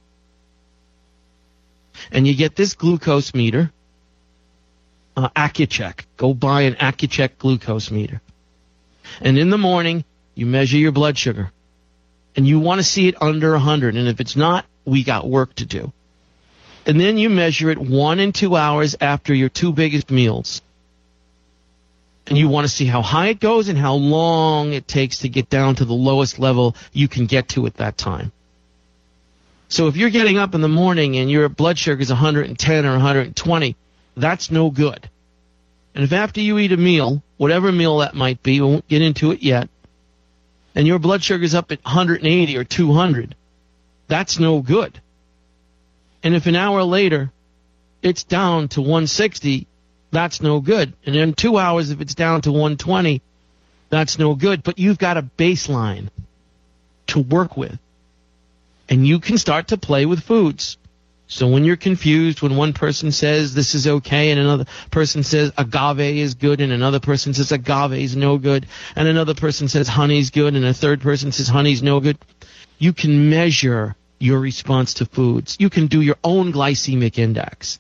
And you get this glucose meter, Accucheck. Go buy an Accucheck glucose meter. And in the morning, you measure your blood sugar. And you want to see it under 100. And if it's not, we got work to do. And then you measure it 1 and 2 hours after your 2 biggest meals. And you want to see how high it goes and how long it takes to get down to the lowest level you can get to at that time. So if you're getting up in the morning and your blood sugar is 110 or 120, that's no good. And if after you eat a meal, whatever meal that might be, we won't get into it yet, and your blood sugar is up at 180 or 200, that's no good. And if an hour later it's down to 160, that's no good. And in 2 hours, if it's down to 120, that's no good. But you've got a baseline to work with. And you can start to play with foods. So when you're confused, when one person says this is okay and another person says agave is good and another person says agave is no good and another person says honey's good and a third person says honey's no good, you can measure your response to foods. You can do your own glycemic index.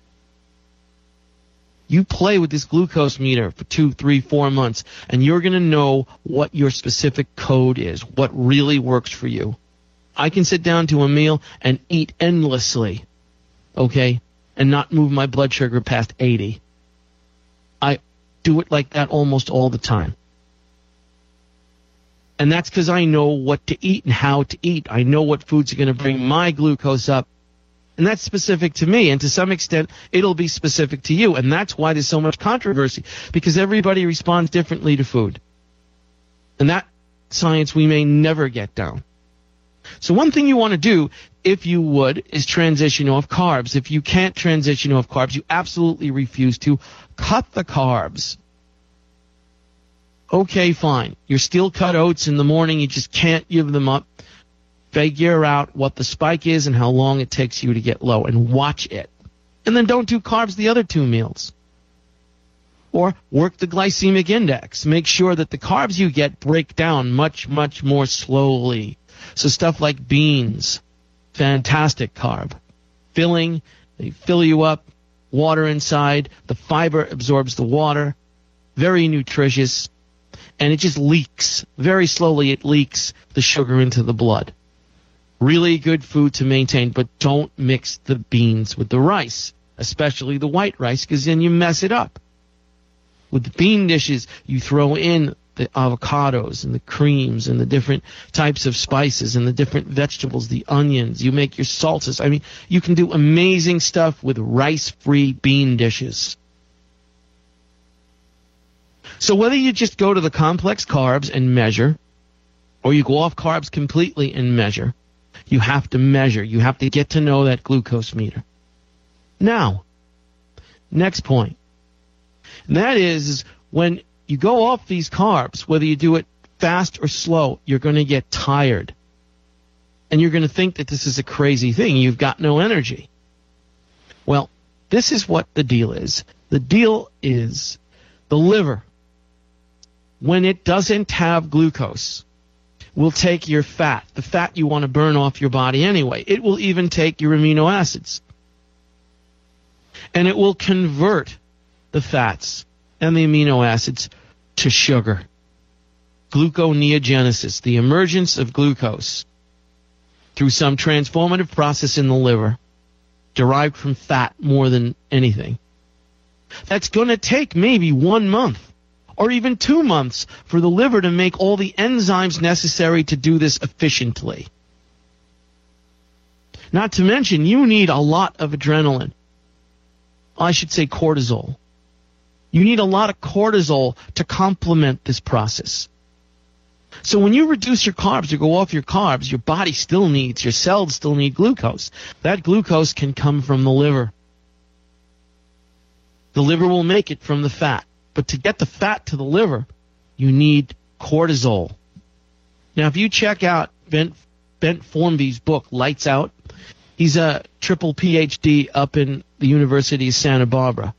You play with this glucose meter for 2, 3, 4 months, and you're going to know what your specific code is, what really works for you. I can sit down to a meal and eat endlessly, okay, and not move my blood sugar past 80. I do it like that almost all the time. And that's because I know what to eat and how to eat. I know what foods are going to bring my glucose up And that's specific to me, and to some extent, it'll be specific to you. And that's why there's so much controversy, because everybody responds differently to food. And that science we may never get down. So one thing you want to do, if you would, is transition off carbs. If you can't transition off carbs, you absolutely refuse to, cut the carbs. Okay, fine. You're still cut oats in the morning. You just can't give them up. Figure out what the spike is and how long it takes you to get low, and watch it. And then don't do carbs the other 2 meals. Or work the glycemic index. Make sure that the carbs you get break down much, much more slowly. So stuff like beans, fantastic carb. Filling, they fill you up, water inside, the fiber absorbs the water, very nutritious, and it just leaks. Very slowly it leaks the sugar into the blood. Really good food to maintain, but don't mix the beans with the rice, especially the white rice, because then you mess it up. With the bean dishes, you throw in the avocados and the creams and the different types of spices and the different vegetables, the onions. You make your salsas. I mean, you can do amazing stuff with rice-free bean dishes. So whether you just go to the complex carbs and measure, or you go off carbs completely and measure, you have to measure. You have to get to know that glucose meter. Now, next point. And that is when you go off these carbs, whether you do it fast or slow, you're going to get tired. And you're going to think that this is a crazy thing. You've got no energy. Well, this is what the deal is. The deal is the liver, when it doesn't have glucose, will take your fat, the fat you want to burn off your body anyway. It will even take your amino acids. And it will convert the fats and the amino acids to sugar. Gluconeogenesis, the emergence of glucose through some transformative process in the liver, derived from fat more than anything. That's going to take maybe 1 month or even 2 months for the liver to make all the enzymes necessary to do this efficiently. Not to mention, you need a lot of adrenaline. I should say cortisol. You need a lot of cortisol to complement this process. So when you reduce your carbs or go off your carbs, your body still needs, your cells still need glucose. That glucose can come from the liver. The liver will make it from the fat. But to get the fat to the liver, you need cortisol. Now, if you check out Bent Formby's book, Lights Out, he's a triple PhD up in the University of Santa Barbara.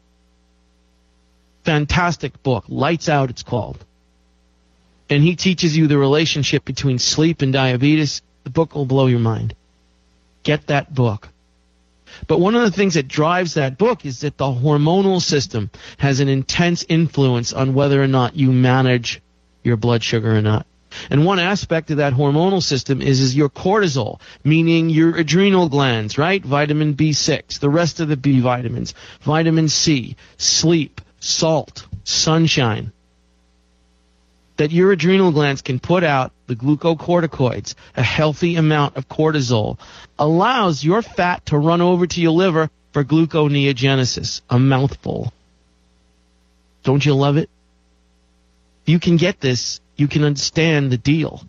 Fantastic book. Lights Out, it's called. And he teaches you the relationship between sleep and diabetes. The book will blow your mind. Get that book. But one of the things that drives that book is that the hormonal system has an intense influence on whether or not you manage your blood sugar or not. And one aspect of that hormonal system is your cortisol, meaning your adrenal glands, right? Vitamin B6, the rest of the B vitamins, vitamin C, sleep, salt, sunshine. That your adrenal glands can put out the glucocorticoids, a healthy amount of cortisol, allows your fat to run over to your liver for gluconeogenesis, a mouthful. Don't you love it? If you can get this, you can understand the deal.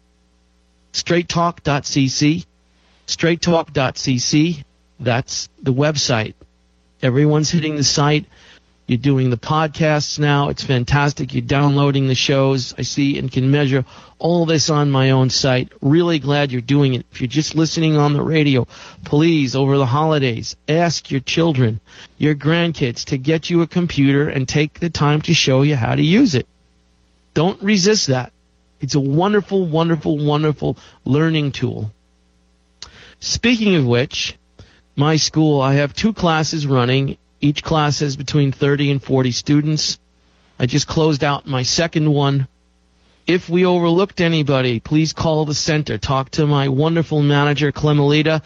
straighttalk.cc, straighttalk.cc, that's the website. Everyone's hitting the site. You're doing the podcasts now. It's fantastic. You're downloading the shows. I see and can measure all this on my own site. Really glad you're doing it. If you're just listening on the radio, please, over the holidays, ask your children, your grandkids to get you a computer and take the time to show you how to use it. Don't resist that. It's a wonderful, wonderful, wonderful learning tool. Speaking of which, my school, I have 2 classes running. Each class has between 30 and 40 students. I just closed out my second one. If we overlooked anybody, please call the center. Talk to my wonderful manager, Clemelita,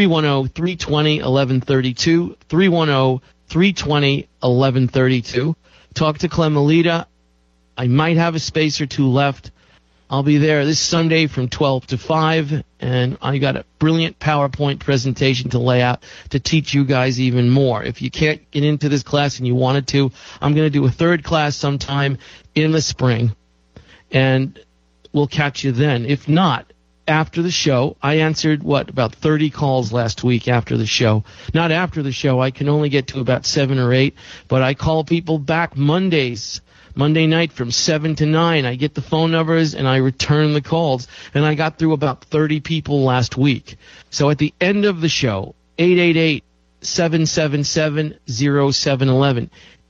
310-320-1132, 310-320-1132. Talk to Clemelita. I might have a space or 2 left. I'll be there this Sunday from 12 to 5, and I got a brilliant PowerPoint presentation to lay out to teach you guys even more. If you can't get into this class and you wanted to, I'm going to do a third class sometime in the spring, and we'll catch you then. If not, after the show, I answered, about 30 calls last week after the show. Not after the show. I can only get to about 7 or 8, but I call people back Monday night from 7 to 9, I get the phone numbers and I return the calls. And I got through about 30 people last week. So at the end of the show, 888-777-0711.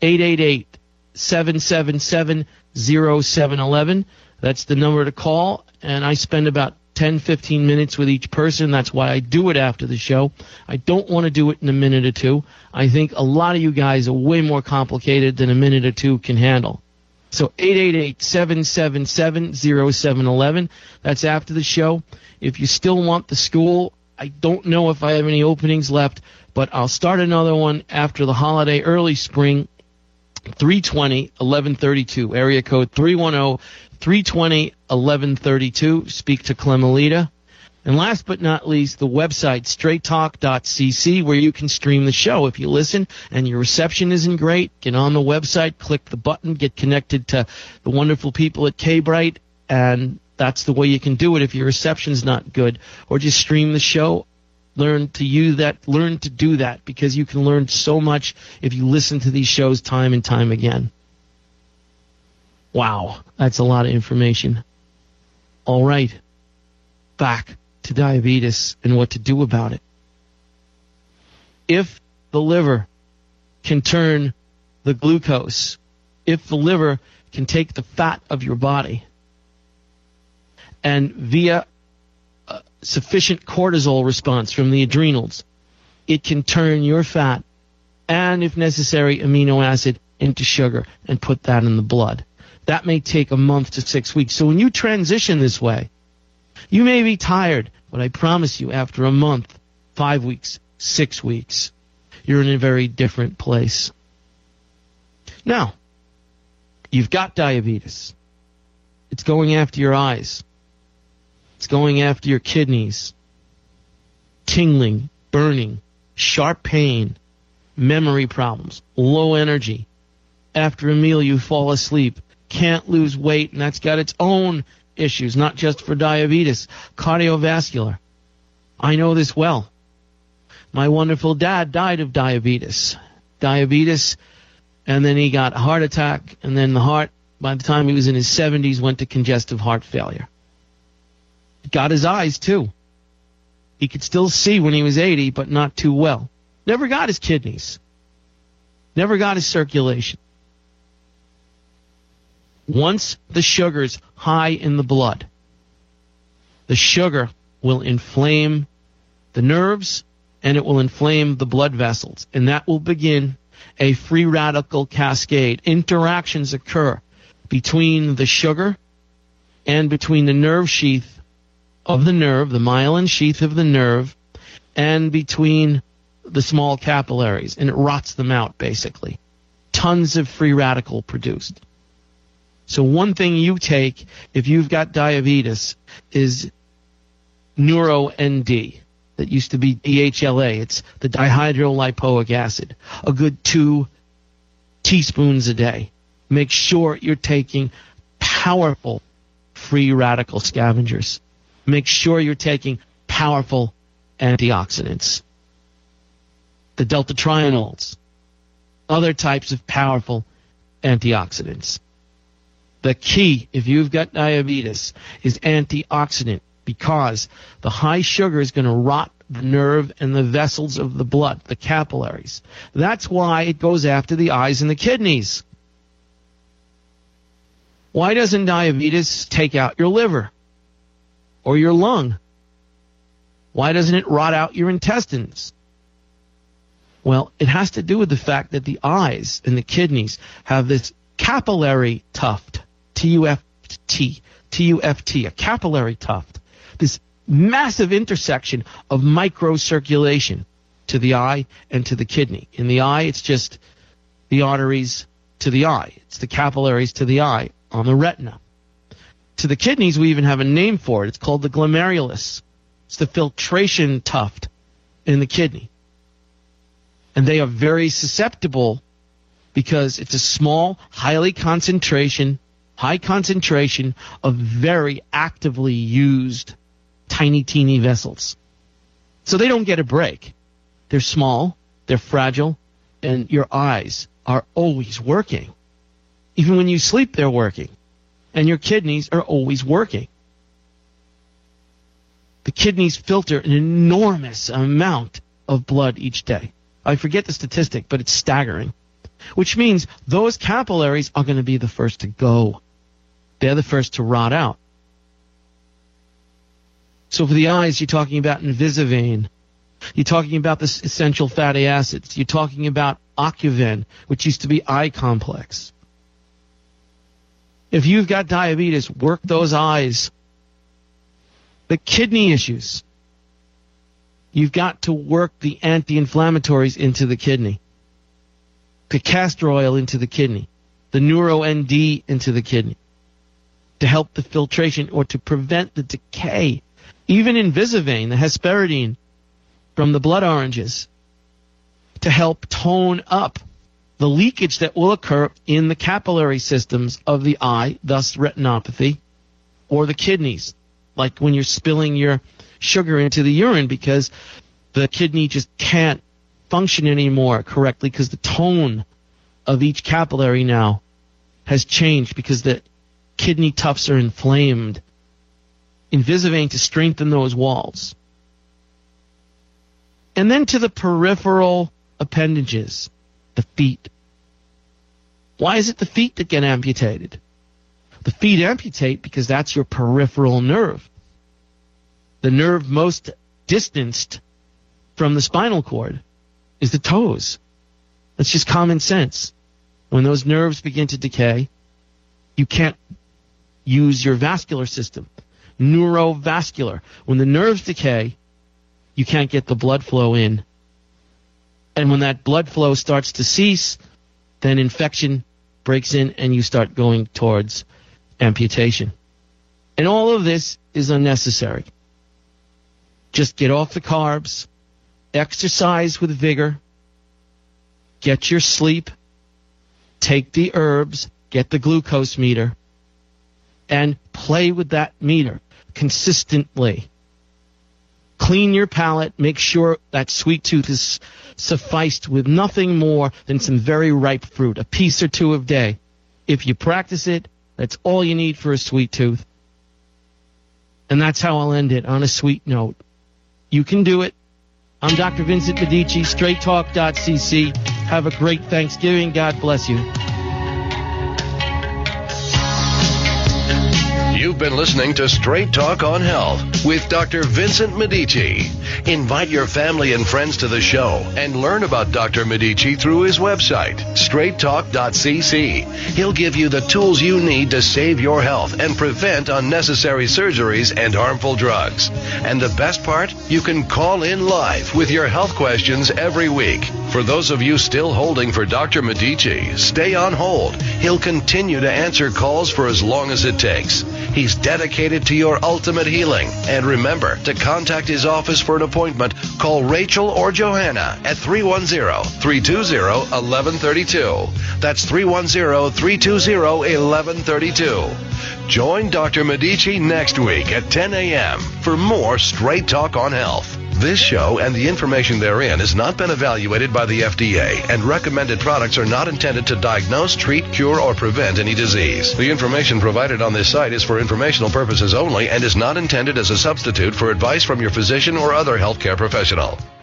888-777-0711. That's the number to call. And I spend about 10-15 minutes with each person. That's why I do it after the show. I don't want to do it in a minute or two. I think a lot of you guys are way more complicated than a minute or two can handle. So 888-777-0711. That's after the show. If you still want the school, I don't know if I have any openings left, but I'll start another one after the holiday, early spring, 320-1132. Area code 310-320-1132. Speak to Clemelita. And last but not least, the website, straighttalk.cc, where you can stream the show. If you listen and your reception isn't great, get on the website, click the button, get connected to the wonderful people at K-Bright, and that's the way you can do it if your reception's not good. Or just stream the show. Learn to do that, because you can learn so much if you listen to these shows time and time again. Wow, that's a lot of information. All right, back to diabetes and what to do about it. If the liver can turn the glucose, if the liver can take the fat of your body and via sufficient cortisol response from the adrenals, it can turn your fat and, if necessary, amino acid into sugar and put that in the blood. That may take a month to 6 weeks. So when you transition this way, you may be tired, but I promise you, after a month, 5 weeks, 6 weeks, you're in a very different place. Now, you've got diabetes. It's going after your eyes. It's going after your kidneys. Tingling, burning, sharp pain, memory problems, low energy. After a meal, you fall asleep. Can't lose weight, and that's got its own issues, not just for diabetes, cardiovascular. I know this well. My wonderful dad died of diabetes, and then he got a heart attack, and then the heart, by the time he was in his 70s, went to congestive heart failure. Got his eyes, too. He could still see when he was 80, but not too well. Never got his kidneys. Never got his circulation. Once the sugar's high in the blood, the sugar will inflame the nerves and it will inflame the blood vessels, and that will begin a free radical cascade. Interactions occur between the sugar and between the nerve sheath of the nerve, the myelin sheath of the nerve, and between the small capillaries, and it rots them out, basically. Tons of free radical produced. So one thing you take if you've got diabetes is NeuroND. That used to be DHLA. It's the dihydrolipoic acid. A good 2 teaspoons a day. Make sure you're taking powerful free radical scavengers. Make sure you're taking powerful antioxidants. The delta-trianols. Other types of powerful antioxidants. The key, if you've got diabetes, is antioxidant, because the high sugar is going to rot the nerve and the vessels of the blood, the capillaries. That's why it goes after the eyes and the kidneys. Why doesn't diabetes take out your liver or your lung? Why doesn't it rot out your intestines? Well, it has to do with the fact that the eyes and the kidneys have this capillary tuft. T-U-F-T, a capillary tuft, this massive intersection of microcirculation to the eye and to the kidney. In the eye, it's just the arteries to the eye. It's the capillaries to the eye on the retina. to the kidneys, we even have a name for it. It's called the glomerulus. It's the filtration tuft in the kidney. And they are very susceptible because it's a small, high concentration of very actively used tiny, teeny vessels. So they don't get a break. They're small, they're fragile, and your eyes are always working. Even when you sleep, they're working. And your kidneys are always working. The kidneys filter an enormous amount of blood each day. I forget the statistic, but it's staggering. Which means those capillaries are going to be the first to go. They're the first to rot out. So for the eyes, you're talking about Invisivane. You're talking about the essential fatty acids. You're talking about Ocuven, which used to be eye complex. If you've got diabetes, work those eyes. The kidney issues. You've got to work the anti-inflammatories into the kidney. The castor oil into the kidney. The NeuroND into the kidney. To help the filtration or to prevent the decay. Even Invisivane, the hesperidine from the blood oranges. To help tone up the leakage that will occur in the capillary systems of the eye, thus retinopathy, or the kidneys. Like when you're spilling your sugar into the urine because the kidney just can't function anymore correctly because the tone of each capillary now has changed because the kidney tufts are inflamed. Invisivane to strengthen those walls. And then to the peripheral appendages, the feet. Why is it the feet that get amputated? The feet amputate because that's your peripheral nerve. The nerve most distanced from the spinal cord is the toes. That's just common sense. When those nerves begin to decay, you can't use your vascular system. Neurovascular. When the nerves decay, you can't get the blood flow in. And when that blood flow starts to cease, then infection breaks in and you start going towards amputation. And all of this is unnecessary. Just get off the carbs, exercise with vigor, get your sleep, take the herbs, get the glucose meter, and play with that meter consistently. Clean your palate, make sure that sweet tooth is sufficed with nothing more than some very ripe fruit, a piece or two a day. If you practice it, that's all you need for a sweet tooth. And that's how I'll end it, on a sweet note. You can do it. I'm Dr. Vincent Medici, straighttalk.cc. Have a great Thanksgiving. God bless you. You've been listening to Straight Talk on Health with Dr. Vincent Medici. Invite your family and friends to the show and learn about Dr. Medici through his website, straighttalk.cc. He'll give you the tools you need to save your health and prevent unnecessary surgeries and harmful drugs. And the best part? You can call in live with your health questions every week. For those of you still holding for Dr. Medici, stay on hold. He'll continue to answer calls for as long as it takes. He's dedicated to your ultimate healing. And remember, to contact his office for an appointment, call Rachel or Johanna at 310-320-1132. That's 310-320-1132. Join Dr. Medici next week at 10 a.m. for more Straight Talk on Health. This show and the information therein has not been evaluated by the FDA, and recommended products are not intended to diagnose, treat, cure, or prevent any disease. The information provided on this site is for informational purposes only and is not intended as a substitute for advice from your physician or other healthcare professional.